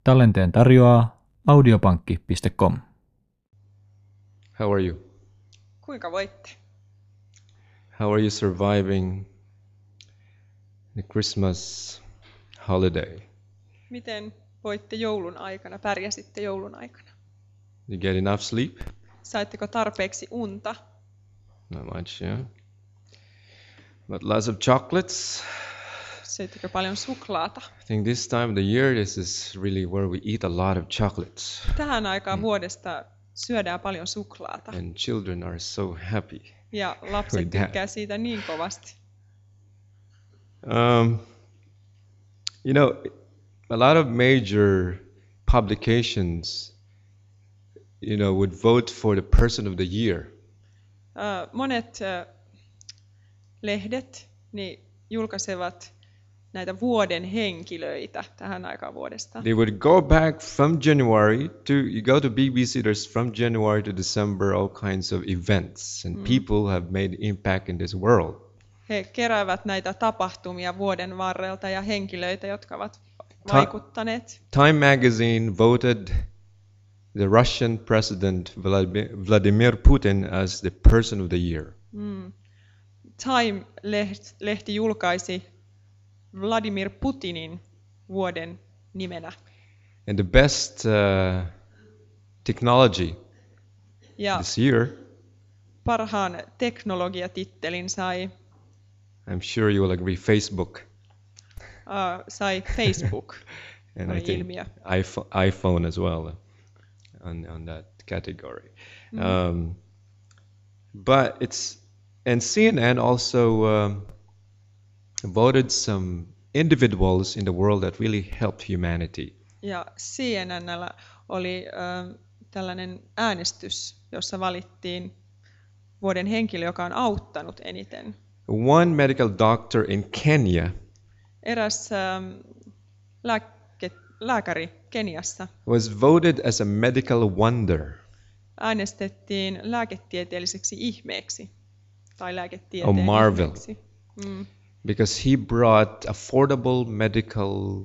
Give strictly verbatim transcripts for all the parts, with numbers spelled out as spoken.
Tallenteen tarjoaa audiopankki piste com. How are you? Kuinka voitte? How are you surviving the Christmas holiday? Miten voitte joulun aikana, pärjäsitte joulun aikana? You get enough sleep? Saitteko tarpeeksi unta? Not much, yeah. But lots of chocolates. Söittekö paljon suklaata? I think this time of the year, this is really where we eat a lot of chocolates. Tähän aikaan vuodesta syödään paljon suklaata. And children are so happy. Ja lapset With that. tykkää siitä niin kovasti. Um, you know, a lot of major publications, you know, would vote for the person of the year. Ö, Monet ö, lehdet niin julkaisevat näitä vuoden henkilöitä tähän aikaan vuodesta. They would go back from January to, you go to B B C, there's from January to December, all kinds of events and people have made impact in this world. He keräävät näitä tapahtumia vuoden varrelta ja henkilöitä, jotka ovat vaikuttaneet. Time magazine voted the Russian president Vladimir Vladimir Putin as the person of the year. Mm. Time-lehti julkaisi Vladimir Putinin vuoden nimenä. And the best uh, technology Ja this year, parhaan teknologiatittelin sai, I'm sure you will agree, Facebook. uh, sai Facebook. And Oli I think ilmiö. iPhone, iPhone as well on, on that category. Um, but it's, and C N N also um, voted some individuals in the world that really helped humanity. Ja C N N:llä oli ö, tällainen äänestys, jossa valittiin vuoden henkilö, joka on auttanut eniten. One medical doctor in Kenya Eräs ö, lääke, lääkäri Keniassa was voted as a medical wonder. äänestettiin lääketieteelliseksi ihmeeksi tai lääketieteen Oh, marvel. ihmeeksi. Mm. Because he brought affordable medical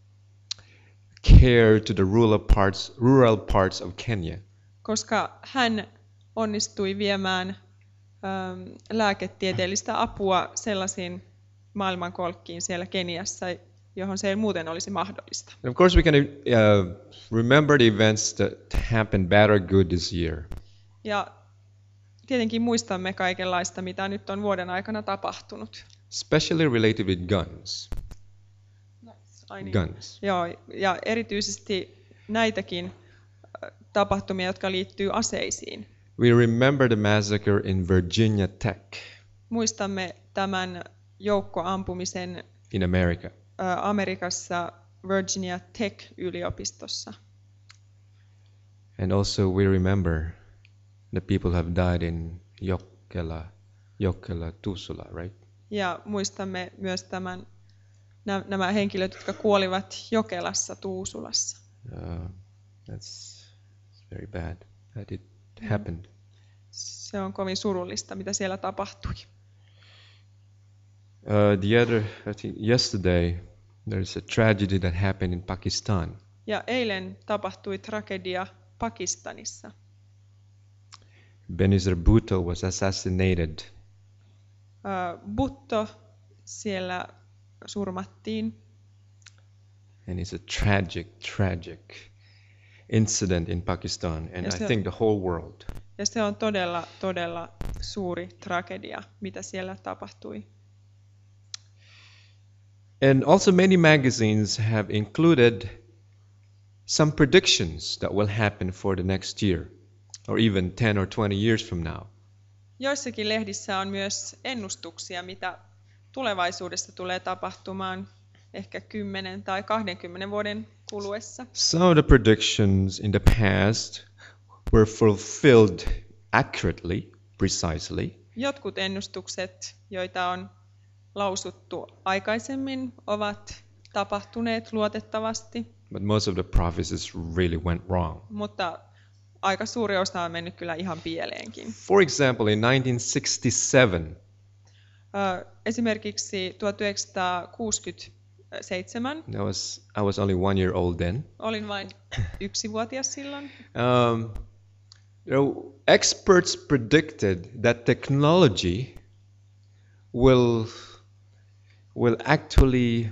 care to the rural parts, rural parts of Kenya. Koska hän onnistui viemään ähm, lääketieteellistä apua sellaisiin maailmankolkkiin siellä Keniassa, johon se ei muuten olisi mahdollista. And of course, we can uh, remember the events that happened bad or good this year. Ja tietenkin muistamme kaikenlaista, mitä nyt on vuoden aikana tapahtunut. Especially related with guns. Ai niin. Guns. Joo, ja erityisesti näitäkin äh, tapahtumia, jotka liittyy aseisiin. We remember the massacre in Virginia Tech Muistamme tämän joukkoampumisen in America. äh, Amerikassa Virginia Tech-yliopistossa. And also we remember the people have died in Jokela, Jokela, Tuusula, right? Ja muistamme myös tämän, nä, nämä henkilöt, jotka kuolivat Jokelassa, Tuusulassa. Uh, that's it's very bad that it happened. Se on kovin surullista, mitä siellä tapahtui. Uh, the other, I think yesterday, there's a tragedy that happened in Pakistan. Ja eilen tapahtui tragedia Pakistanissa. Benazir Bhutto was assassinated Äh, Bhutto siellä surmattiin. and it's a tragic, tragic incident in Pakistan and Yes, I sir. think the whole world. Ja se on todella, todella suuri tragedia, mitä siellä tapahtui. And also many magazines have included some predictions that will happen for the next year or even ten or twenty years from now. Joissakin lehdissä on myös ennustuksia, mitä tulevaisuudessa tulee tapahtumaan ehkä kymmenen tai kahdenkymmenen vuoden kuluessa. Some of the predictions in the past were fulfilled accurately, precisely, Jotkut ennustukset, joita on lausuttu aikaisemmin, ovat tapahtuneet luotettavasti, but most of the prophecies really went wrong. mutta aika suuri osa on mennyt kyllä ihan pieleenkin. For example, in nineteen sixty-seven, Ö, Esimerkiksi tuhatyhdeksänsataakuusikymmentäseitsemän seitsemän. I was I was only one year old then. Olin vain yksivuotias silloin. Um, you know, experts predicted that technology will will actually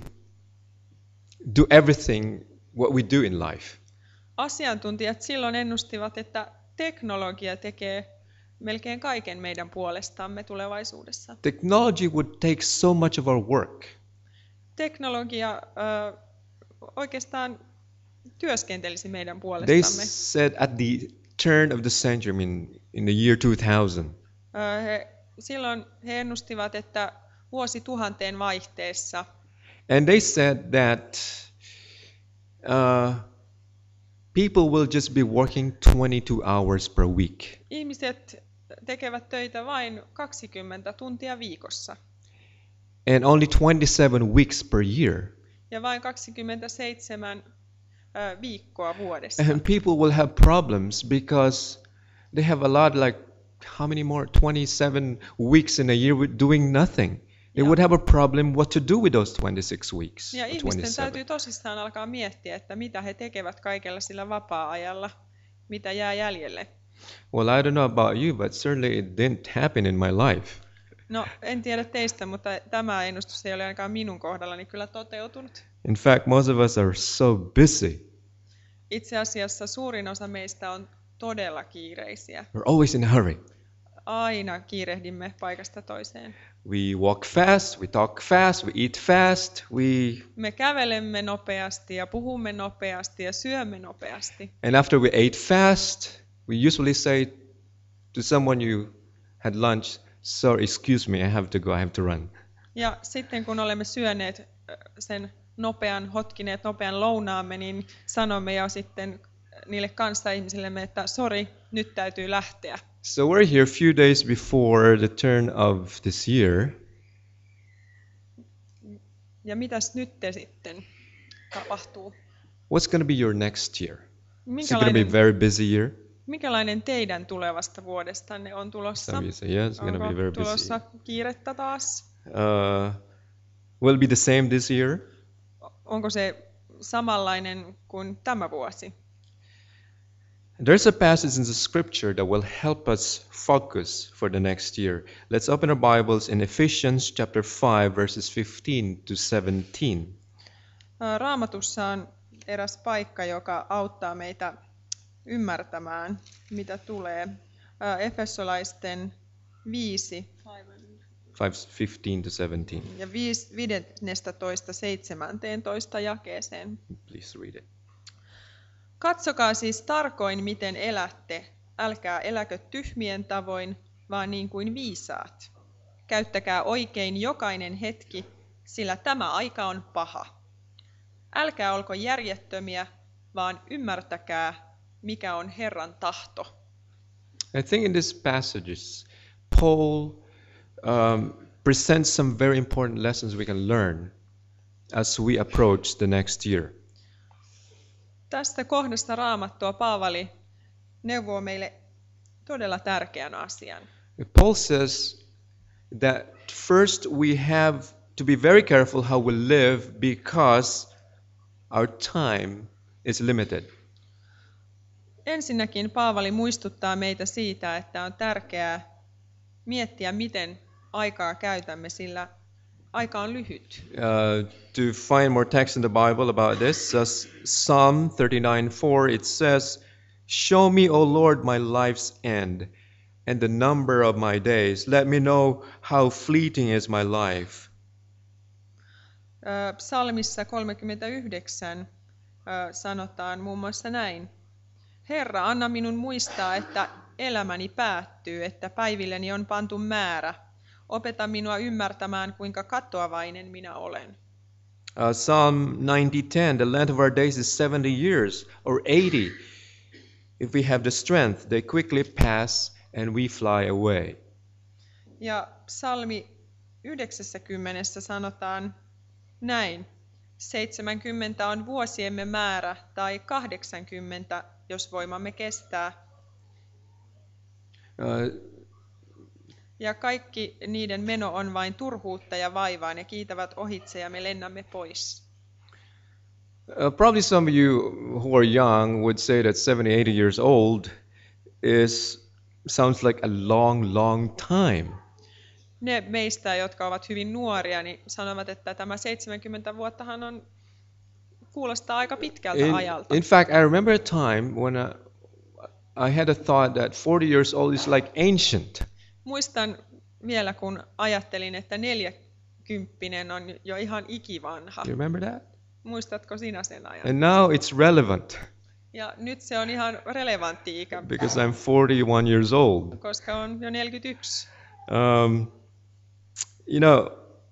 do everything what we do in life. Asiantuntijat silloin ennustivat, että teknologia tekee melkein kaiken meidän puolestamme tulevaisuudessa. Technology would take so much of our work. Teknologia ö, oikeastaan työskentelisi meidän They puolestamme. said at the turn of the century, I mean in the year two thousand, Ö, he, silloin he ennustivat, että vuosituhanteen vaihteessa and they said that uh, people will just be working twenty-two hours per week. ihmiset tekevät töitä vain kaksikymmentä tuntia viikossa And only twenty-seven weeks per year. ja vain kaksikymmentäseitsemän ö, viikkoa vuodessa. And people will have problems because they have a lot, like how many more? twenty-seven weeks in a year with doing nothing. They Yeah. would have a problem what to do with those twenty-six weeks. Ja or ihmisten twenty-seven. täytyy tosissaan alkaa miettiä, että mitä he tekevät kaikella sillä vapaa-ajalla, mitä jää jäljelle. Well, I don't know about you, but certainly it didn't happen in my life. No, en tiedä teistä, mutta tämä ennustus ei ole ainakaan minun kohdallani kyllä toteutunut. In fact, most of us are so busy. Itse asiassa suurin osa meistä on todella kiireisiä. We're always in a hurry. Aina kiirehdimme paikasta toiseen. We walk fast, we talk fast, we eat fast, we Me kävelemme nopeasti ja puhumme nopeasti ja syömme nopeasti. and after we ate fast, we usually say to someone you had lunch, "Sorry, excuse me, I have to go, I have to run." Ja sitten kun olemme syöneet ö, sen nopean, hotkineet nopean lounaamme, niin sanomme jo sitten niille kanssaihmisillemme, että sori, nyt täytyy lähteä. So we're here a few days before the turn of this year, Ja mitäs nyt te sitten tapahtuu? what's going to be your next year? Is it going to be a Minkälainen, very busy year? minkälainen teidän tulevasta vuodestanne on tulossa? Some you say, yeah, it's going to be Onko very busy. tulossa kiirettä taas? Uh, will it be the same this year? Onko se samanlainen kuin tämä vuosi? There's a passage in the scripture that will help us focus for the next year. Let's open our Bibles in Ephesians chapter five, verses fifteen to seventeen. Ää, Raamatussa on eräs paikka, joka auttaa meitä ymmärtämään, mitä tulee. Ää, Efesolaisten viisi five, fifteen to seventeen. ja viidestoista seitsemäntoista jakeeseen. Please read it. Katsokaa siis tarkoin, miten elätte. Älkää eläkö tyhmien tavoin, vaan niin kuin viisaat. Käyttäkää oikein jokainen hetki, sillä tämä aika on paha. Älkää olko järjettömiä, vaan ymmärtäkää, mikä on Herran tahto. I think in this passages, Paul um, presents some very important lessons we can learn as we approach the next year. Tästä kohdasta Raamattua Paavali neuvoo meille todella tärkeän asian. Paul says that first we have to be very careful how we live because our time is limited. Ensinnäkin Paavali muistuttaa meitä siitä, että on tärkeää miettiä, miten aikaa käytämme, sillä aika on lyhyt. Uh, to find more text in the Bible about this, uh, Psalm thirty-nine four, it says, "Show me, O Lord, my life's end and the number of my days. Let me know how fleeting is my life." Ö, Psalmissa kolmekymmentäyhdeksän ö, sanotaan muun muassa näin. Herra, anna minun muistaa, että elämäni päättyy, että päivilleni on pantu määrä. Opeta minua ymmärtämään, kuinka katoavainen minä olen. Uh, Psalm ninety ten, the length of our days is seventy years or eighty. If we have the strength, they quickly pass and we fly away. Ja psalmi yhdeksänkymmentä sanotaan näin. seitsemänkymmentä on vuosiemme määrä tai kahdeksankymmentä, jos voimamme kestää. Uh, Ja kaikki niiden meno on vain turhuutta ja vaivaa, ne kiitävät ohitse ja me lennämme pois. Uh, probably some of you who are young would say that seventy, eighty years old is sounds like a long, long time. Ne meistä, jotka ovat hyvin nuoria, niin sanovat, että tämä seitsemänkymmentä vuottahan on, kuulostaa aika pitkältä In, ajalta. in fact, I remember a time when uh, I had a thought that forty years old is like ancient. Muistan vielä, kun ajattelin, että neljäkymppinen on jo ihan ikivanha. You remember that? Muistatko sinä sen ajan? And now it's relevant Ja nyt se on ihan relevantti ikä, because I'm forty-one years old. koska on jo neljäkymmentäyksi. Um, you know,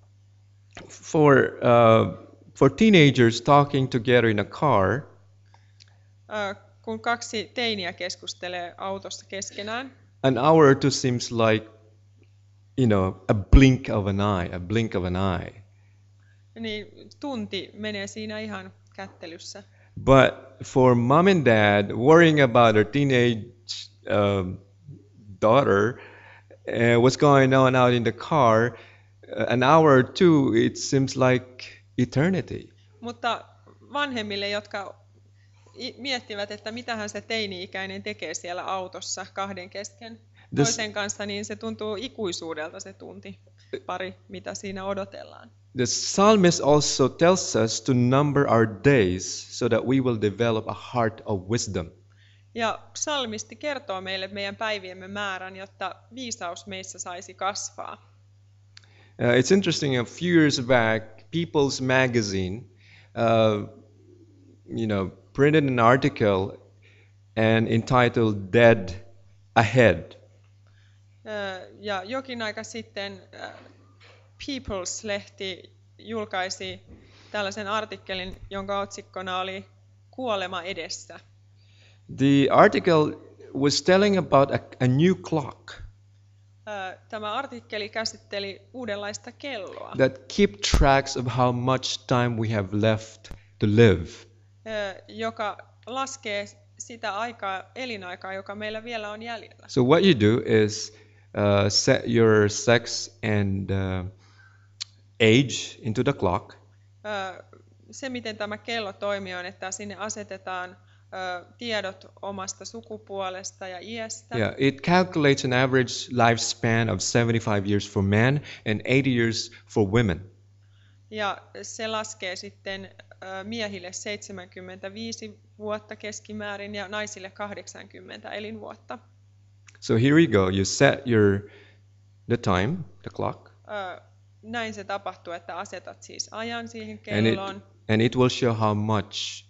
for uh, for teenagers talking together in a car, Ö, Kun kaksi teiniä keskustelee autossa keskenään, an hour or two seems like, you know, a blink of an eye, a blink of an eye. niin tunti menee siinä ihan kättelyssä. But for mom and dad worrying about their teenage um, daughter, uh, what's going on out in the car, uh, an hour or two, it seems like eternity. Mutta vanhemmille, jotka i- miettivät, että mitähän se teini-ikäinen tekee siellä autossa kahden kesken This- toisen kanssa, niin se tuntuu ikuisuudelta se tunti pari, mitä siinä odotellaan. The psalmist also tells us to number our days so that we will develop a heart of wisdom. Ja psalmisti kertoo meille meidän päiviemme määrän, jotta viisaus meissä saisi kasvaa. Uh, it's interesting, a few years back, People's Magazine, uh, you know, printed an article and entitled Dead Ahead. Ö, Ja jokin aika sitten ö, People's-lehti julkaisi tällaisen artikkelin, jonka otsikkona oli Kuolema edessä. The article was telling about a, a new clock Ö, Tämä artikkeli käsitteli uudenlaista kelloa, that keep tracks of how much time we have left to live. ö, joka laskee sitä aikaa, elinaikaa, joka meillä vielä on jäljellä. So what you do is uh, set your sex and uh, age into the clock, Ö, Se, miten tämä kello toimii, on, että sinne asetetaan ö, tiedot omasta sukupuolesta ja iästä. yeah, it calculates an average lifespan of seventy-five years for men and eighty years for women. Ja se laskee sitten ö, miehille seitsemänkymmentäviisi vuotta keskimäärin ja naisille kahdeksankymmentä elinvuotta. So here we go. You set your the time, the clock, Ö, Näin se tapahtuu, että asetat siis ajan siihen and it kelloon and it will show how much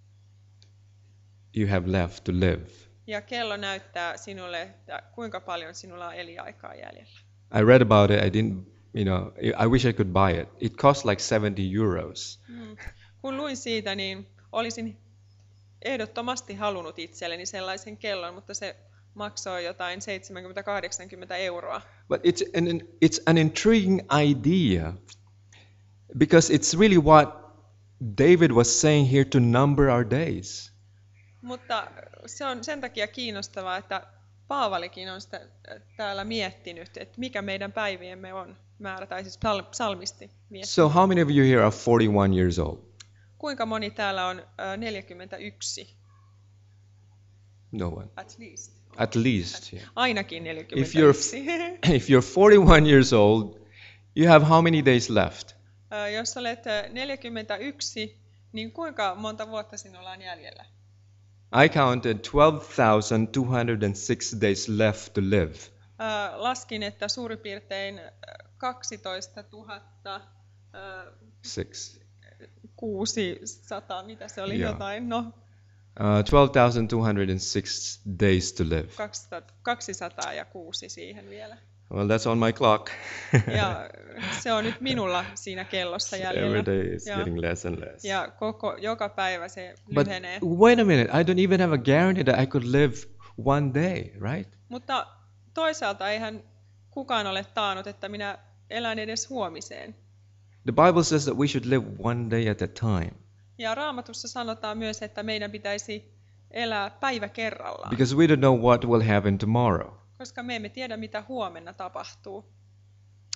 you have left to live. ja kello näyttää sinulle, että kuinka paljon sinulla on eliaikaa jäljellä. I read about it. I didn't, you know, I wish I could buy it. It costs like seventy euros. Mm. Kun luin siitä, niin olisin ehdottomasti halunnut itselleni sellaisen kellon, mutta se maksoi jotain seitsemänkymmentä kahdeksankymmentä euroa. But it's an it's an intriguing idea because it's really what David was saying here to number our days. Mutta se on sen takia kiinnostavaa, että Paavalikin on sitä täällä miettinyt, että mikä meidän päiviemme on määrä, tai siis psal- psalmisti miettinyt. So how many of you here are forty-one years old? Kuinka moni täällä on ö, neljäkymmentäyksi? No one. At least. At least. Yeah. Ainakin If you're neljäkymmentäyksi. if you're forty-one years old, you have how many days left? Ö, Jos olet ö, neljäkymmentäyksi, niin kuinka monta vuotta sinulla on jäljellä? I counted twelve thousand two hundred six days left to live. Ö, Laskin, että suurin piirtein ö, kaksitoistatuhatta Six. kuusisataa, mitä se oli Joo. jotain, no Uh, twelve thousand two hundred six days to live. kaksisataa, kaksisataa ja kuusi siihen vielä. Well, that's on my clock. Ja se on nyt minulla siinä kellossa jäljellä. Every day is Joo. getting less and less. Ja koko, joka päivä se But lyhenee. wait a minute, I don't even have a guarantee that I could live one day, right? Mutta toisaalta eihän kukaan ole taannut, että minä elän edes huomiseen. The Bible says that we should live one day at a time Ja Raamatussa sanotaan myös, että meidän pitäisi elää päivä kerrallaan, because we don't know what will happen tomorrow. koska me emme tiedä, mitä huomenna tapahtuu.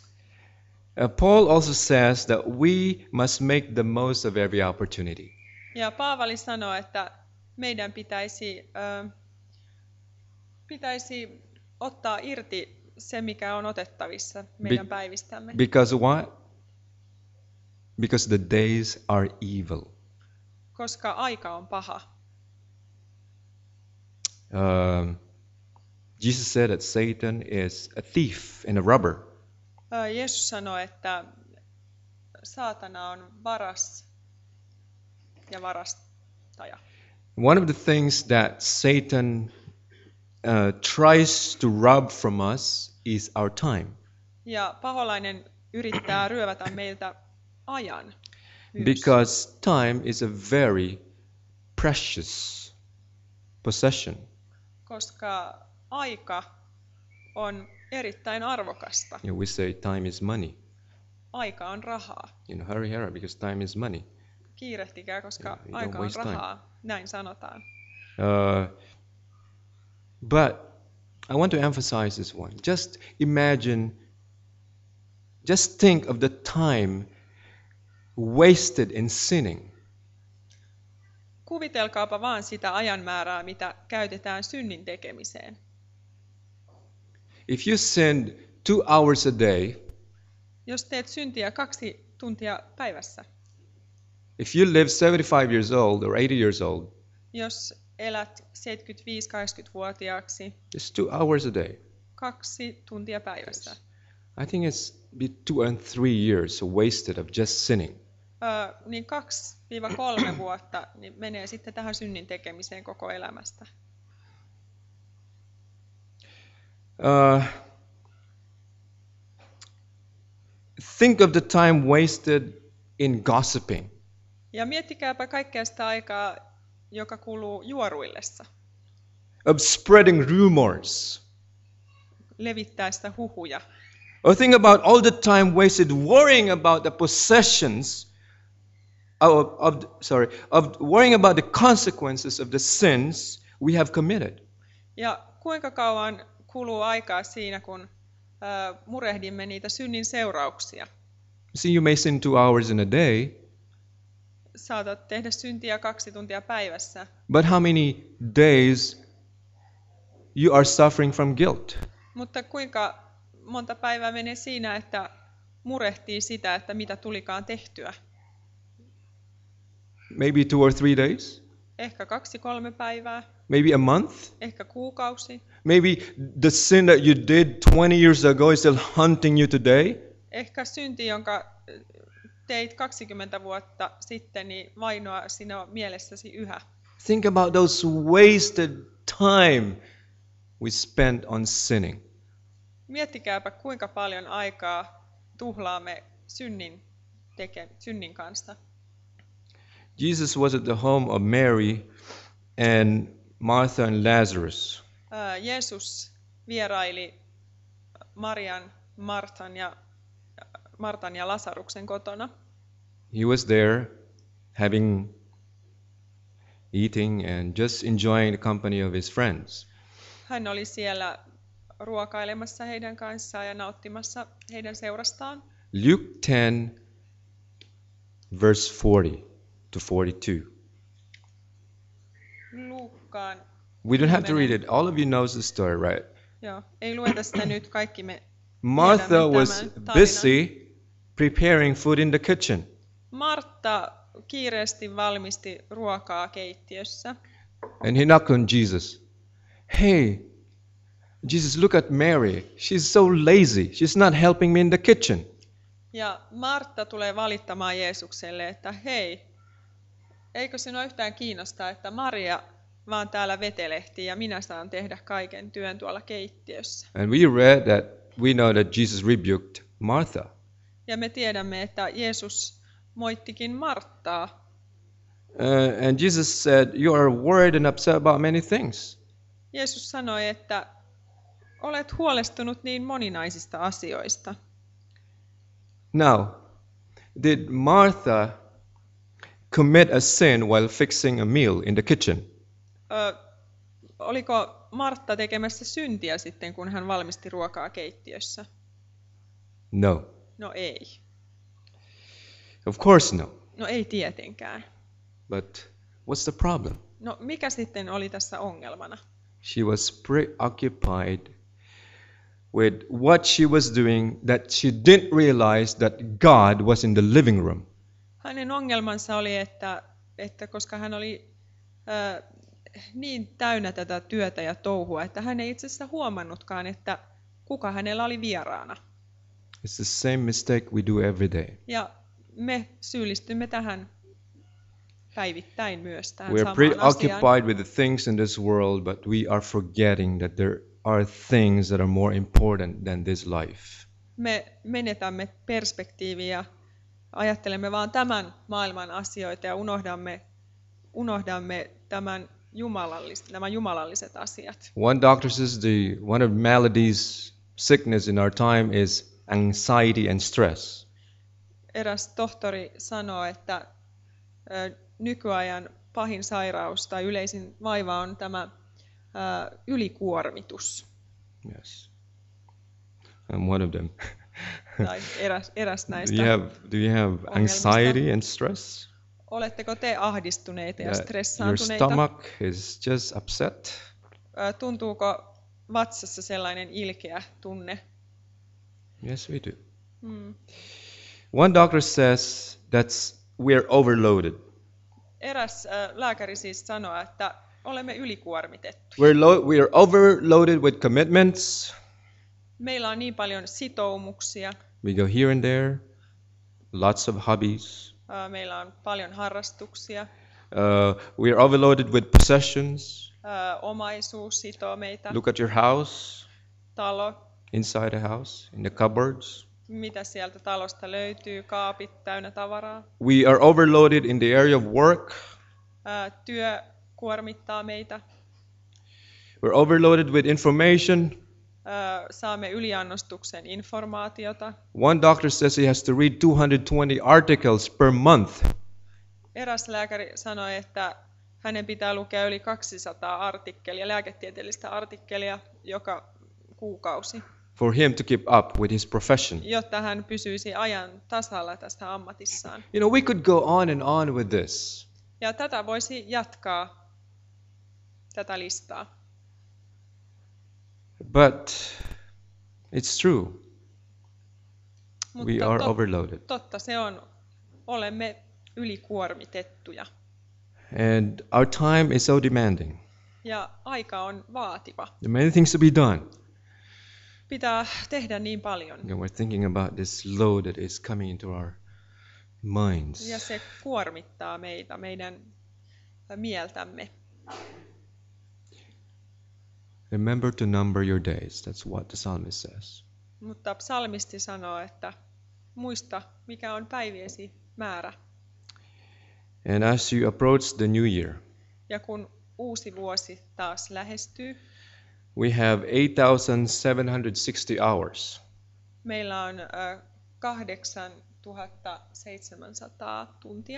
Uh, Paul also says that we must make the most of every opportunity. Ja Paavali sanoo, että meidän pitäisi, ö, pitäisi ottaa irti se, mikä on otettavissa meidän Be- päivistämme. Because what? Because the days are evil. Koska aika on paha. Um, Jesus said that Satan is a thief and a robber. Ö, Jeesus sanoi, että saatana on varas ja varastaja. One of the things that Satan uh, tries to rob from us is our time. Ja paholainen yrittää ryövätä meiltä ajan. myös. Because time is a very precious possession. Koska aika on erittäin arvokasta. You know, we say time is money. Aika on rahaa. You know, hurry, hurry, because time is money. Kiirehtikää, koska Yeah, you don't aika on waste time. rahaa. Näin sanotaan. Uh, but I want to emphasize this one. Just imagine, just think of the time wasted in sinning. Kuvitelkaapa vaan sitä ajanmäärää, mitä käytetään synnin tekemiseen. If you sinned two hours a day, Jos teet syntiä kaksi tuntia päivässä, if you live seventy-five years old or eighty years old, jos elät seitsemänkymmentäviisi kahdeksankymmentä-vuotiaaksi just two hours a day, kaksi tuntia päivässä, I think it's be two and three years wasted of just sinning. Ö, niin kaksi kolme vuotta niin menee sitten tähän synnin tekemiseen koko elämästä. Uh, think of the time wasted in gossiping, Ja miettikääpä kaikkea sitä aikaa, joka kuluu juoruillessa, of spreading rumors. levittäessä huhuja. Or think about all the time wasted worrying about the possessions of, of sorry, of worrying about the consequences of the sins we have committed. Ja kuinka kauan kuluu aikaa siinä, kun ö, murehdimme niitä synnin seurauksia. See, you may sin two hours in a day, Saatat tehdä syntiä kaksi tuntia päivässä, but how many days you are suffering from guilt? mutta kuinka monta päivää menee siinä, että murehtii sitä, että mitä tulikaan tehtyä. Maybe two or three days, Ehkä kaksi kolme päivää, maybe a month. ehkä kuukausi, Maybe the sin that you did twenty years ago is still haunting you today. ehkä synti, jonka teit kaksikymmentä vuotta sitten, niin vainoa sinua mielessäsi yhä. Think about those wasted time we spent on sinning. Miettikääpä, kuinka paljon aikaa tuhlaamme synnin, teke, synnin kanssa. Jesus was at the home of Mary and Martha and Lazarus. Ää, Jeesus vieraili Marian, Martan ja, Martan ja Lasaruksen kotona. He was there having, eating and just enjoying the company of his friends. Hän oli siellä ruokailemassa heidän kanssaan ja nauttimassa heidän seurastaan. Luke ten, verse forty to forty-two. Luukkaan, We don't have to read it. All of you knows the story, right? joo, ei lueta sitä nyt, kaikki me Martha tiedämme was tämän tarinan. busy preparing food in the kitchen. Martta kiireesti valmisti ruokaa keittiössä. And he knocked on Jesus. Hey, Jesus, look at Mary. She's so lazy. She's not helping me in the kitchen. Ja Martta tulee valittamaan Jeesukselle, että hei, eikö sinua yhtään kiinnostaa, että Maria vaan täällä vetelehtii ja minä saan tehdä kaiken työn tuolla keittiössä. And we read that, we know that Jesus rebuked Martha. Ja me tiedämme, että Jeesus moittikin Marttaa. Uh, and Jesus said, you are worried and upset about many things. Jeesus sanoi, että olet huolestunut niin moninaisista asioista. Now, did Martha commit a sin while fixing a meal in the kitchen? Ö, oliko Martta tekemässä syntiä sitten, kun hän valmisti ruokaa keittiössä? No. No ei. Of course no. No ei tietenkään. But what's the problem? No mikä sitten oli tässä ongelmana? She was preoccupied with what she was doing that she didn't realize that God was in the living room. Hänen ongelmansa oli, että, että koska hän oli äh, niin täynnä tätä työtä ja touhua, että hän ei itse asiassa huomannutkaan, että kuka hänellä oli vieraana. It's the same mistake we do every day. Ja me syyllistymme tähän päivittäin myös tähän We are samaan asiaan. preoccupied with the things in this world, but we are forgetting that there are things that are more important than this life. Me menetämme perspektiiviä ja ajattelemme vaan tämän maailman asioita ja unohdamme, unohdamme tämän jumalallis, nämä jumalalliset asiat. One doctor says the one of maladies, sickness in our time is anxiety and stress. Eräs tohtori sanoo, että ö, nykyajan pahin sairaus tai yleisin vaiva on tämä ö, ylikuormitus. Yes, I'm one of them. Tai eräs, eräs do näistä. you have do you have anxiety and stress? Oletteko te ahdistuneita ja That your stressaantuneita? stomach is just upset? Ö, Tuntuuko vatsassa sellainen ilkeä tunne? Yes, we do. Mm. One doctor says that's we're overloaded. Eräs ö, lääkäri siis sanoo, että olemme ylikuormitettu. We're lo- we are overloaded with commitments. Meillä on niin paljon sitoumuksia, We go here and there, lots of hobbies. ö, meillä on paljon harrastuksia, Uh, we are overloaded with possessions. ö, omaisuus sitoo meitä, Look at your house, talo, inside a house, in the cupboards. mitä sieltä talosta löytyy, kaapit täynnä tavaraa. We are overloaded in the area of work. Ö, Työ kuormittaa meitä, We're overloaded with information. Ö, saamme yliannostuksen informaatiota. One doctor says he has to read two hundred twenty articles per month. Eräs lääkäri sanoi, että hänen pitää lukea yli kaksisataa artikkelia, lääketieteellistä artikkelia joka kuukausi, for him to keep up with his profession. jotta hän pysyisi ajan tasalla tästä ammatissaan. You know, we could go on and on with this. Ja tätä voisi jatkaa, tätä listaa. But it's true. Mutta We are tot- overloaded. totta se on, olemme ylikuormitettuja. And our time is so demanding. Ja aika on vaativa. There are many things to be done. Pitää tehdä niin paljon. You know, we're thinking about this load that is coming into our minds. Ja se kuormittaa meitä, meidän mieltämme. Remember to number your days. That's what the psalmist says. Mutta psalmisti sanoo, että muista, mikä on päiviesi määrä. And as you approach the new year, Ja kun uusi vuosi taas lähestyy, we have eight thousand seven hundred sixty hours. meillä on ö, kahdeksantuhattaseitsemänsataa tuntia.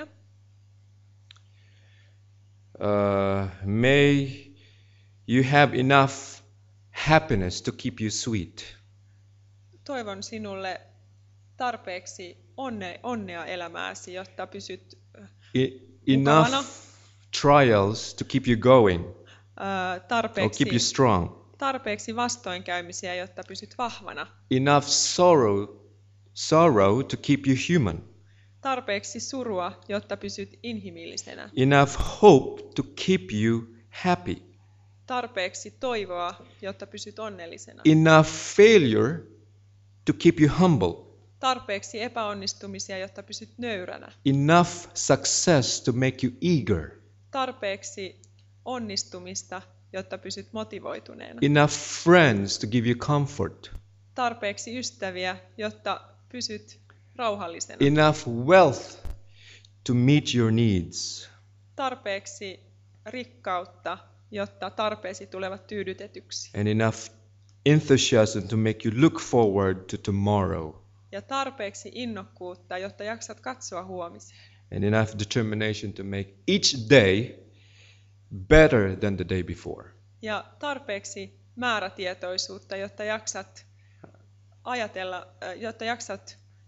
Uh, may you have enough happiness to keep you sweet. Toivon sinulle tarpeeksi onne, onnea elämääsi, jotta pysyt ö, E- enough Mukavana. trials to keep you going ö, or tarpeeksi, keep you strong. tarpeeksi vastoinkäymisiä, jotta pysyt vahvana. Enough sorrow, sorrow to keep you human. Tarpeeksi surua, jotta pysyt inhimillisenä. Enough hope to keep you happy. Tarpeeksi toivoa, jotta pysyt onnellisena. Enough failure to keep you humble. Tarpeeksi epäonnistumisia, jotta pysyt nöyränä. Enough success to make you eager. Tarpeeksi onnistumista, jotta pysyt motivoituneena. Enough friends to give you comfort. Tarpeeksi ystäviä, jotta pysyt rauhallisena. Enough wealth to meet your needs. Tarpeeksi rikkautta, jotta tarpeesi tulevat tyydytetyksi. And enough enthusiasm to make you look forward to tomorrow. Ja tarpeeksi innokkuutta, jotta jaksat katsoa huomiseen. And enough determination to make each day better than the day before. Ja tarpeeksi määrätietoisuutta, jotta jaksat ajatella, äh, jotta jaksat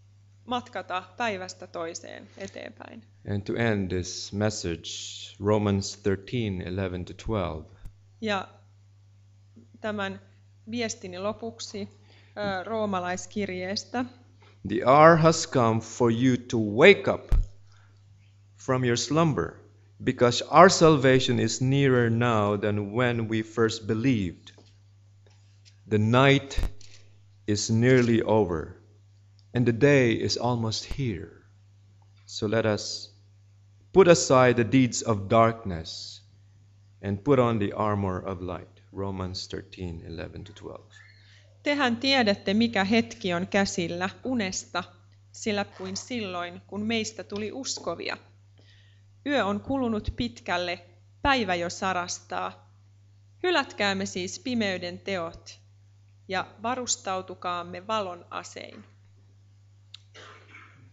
matkata päivästä toiseen eteenpäin. And to end this message, Romans thirteen, eleven to twelve. Ja tämän viestini lopuksi ö, roomalaiskirjeestä. The hour has come for you to wake up from your slumber, because our salvation is nearer now than when we first believed. The night is nearly over, and the day is almost here. So let us put aside the deeds of darkness and put on the armor of light. Romans thirteen, eleven to twelve. Tehän tiedätte, mikä hetki on käsillä unesta, sillä kuin silloin, kun meistä tuli uskovia. Yö on kulunut pitkälle, päivä jo sarastaa. Hylätkäämme siis pimeyden teot ja varustautukaamme valon asein.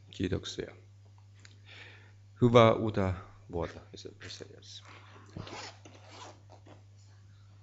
Kiitoksia. Hyvää uutta vuotta. Kiitos.